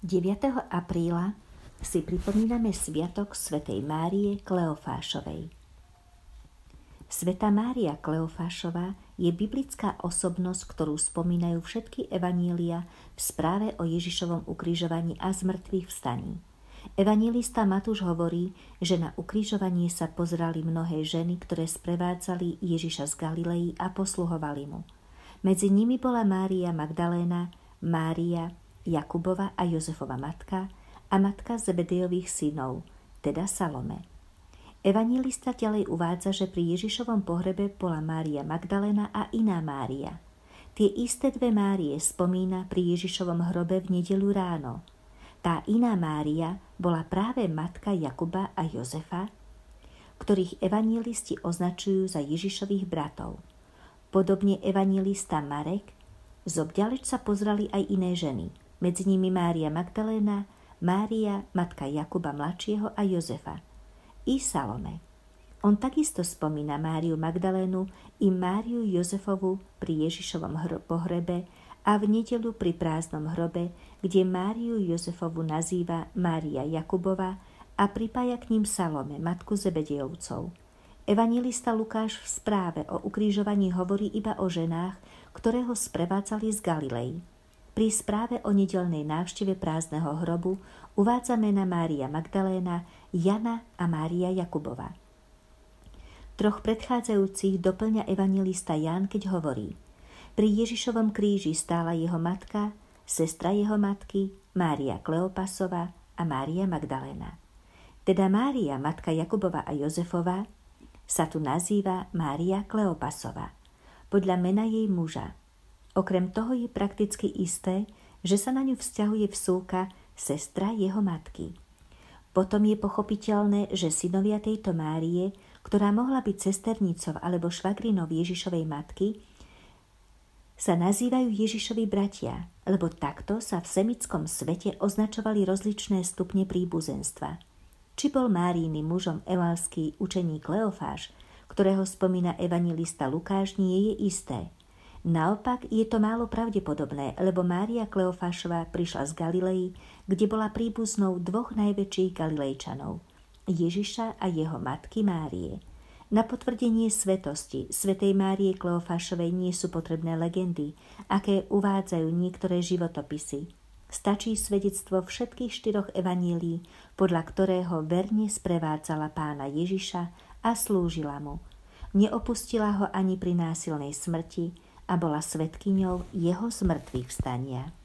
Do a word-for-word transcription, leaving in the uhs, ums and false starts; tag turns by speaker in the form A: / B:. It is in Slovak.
A: deviateho apríla si pripomíname sviatok svätej Márie Kleofášovej. Svätá Mária Kleofášová je biblická osobnosť, ktorú spomínajú všetky evanília v správe o Ježišovom ukrižovaní a zmrtvých vstaní. Evanjelista Matúš hovorí, že na ukrižovanie sa pozerali mnohé ženy, ktoré sprevádzali Ježiša z Galilei a posluhovali mu. Medzi nimi bola Mária Magdaléna, Mária Jakubova a Jozefova matka a matka Zebedejových synov, teda Salome. Evanjelista ďalej uvádza, že pri Ježišovom pohrebe bola Mária Magdaléna a iná Mária. Tie isté dve Márie spomína pri Ježišovom hrobe v nedeľu ráno. Tá iná Mária bola práve matka Jakuba a Jozefa, ktorých evanjelisti označujú za Ježišových bratov. Podobne evanjelista Marek zobďaleč sa pozrali aj iné ženy, medzi nimi Mária Magdaléna, Mária, matka Jakuba mladšieho a Jozefa, i Salome. On takisto spomína Máriu Magdalénu i Máriu Jozefovu pri Ježišovom hro- pohrebe a v nedeľu pri prázdnom hrobe, kde Máriu Jozefovu nazýva Mária Jakubova a pripája k ním Salome, matku Zebedejovcov. Evanjelista Lukáš v správe o ukrižovaní hovorí iba o ženách, ktoré ho sprevádzali z Galilei. Pri správe o nedeľnej návšteve prázdneho hrobu uvádza mena Mária Magdaléna, Jana a Mária Jakubova. Troch predchádzajúcich doplňa evanjelista Ján, keď hovorí: pri Ježišovom kríži stála jeho matka, sestra jeho matky, Mária Kleopasová a Mária Magdaléna. Teda Mária, matka Jakubova a Jozefova, sa tu nazýva Mária Kleopasová, podľa mena jej muža. Okrem toho je prakticky isté, že sa na ňu vzťahuje vsúka sestra jeho matky. Potom je pochopiteľné, že synovia tejto Márie, ktorá mohla byť sesternicou alebo švagrinou Ježišovej matky, sa nazývajú Ježišovi bratia, lebo takto sa v semitskom svete označovali rozličné stupne príbuzenstva. Či bol Márijným mužom emalský učeník Kleofáš, ktorého spomína evanjelista Lukáš, nie je isté. Naopak je to málo pravdepodobné, lebo Mária Kleofášová prišla z Galilei, kde bola príbuznou dvoch najväčších Galilejčanov, Ježiša a jeho matky Márie. Na potvrdenie svetosti svätej Márie Kleofášovej nie sú potrebné legendy, aké uvádzajú niektoré životopisy. Stačí svedectvo všetkých štyroch evanjelií, podľa ktorého verne sprevádzala pána Ježiša a slúžila mu. Neopustila ho ani pri násilnej smrti a bola svedkyňou jeho zmrtvých vstania.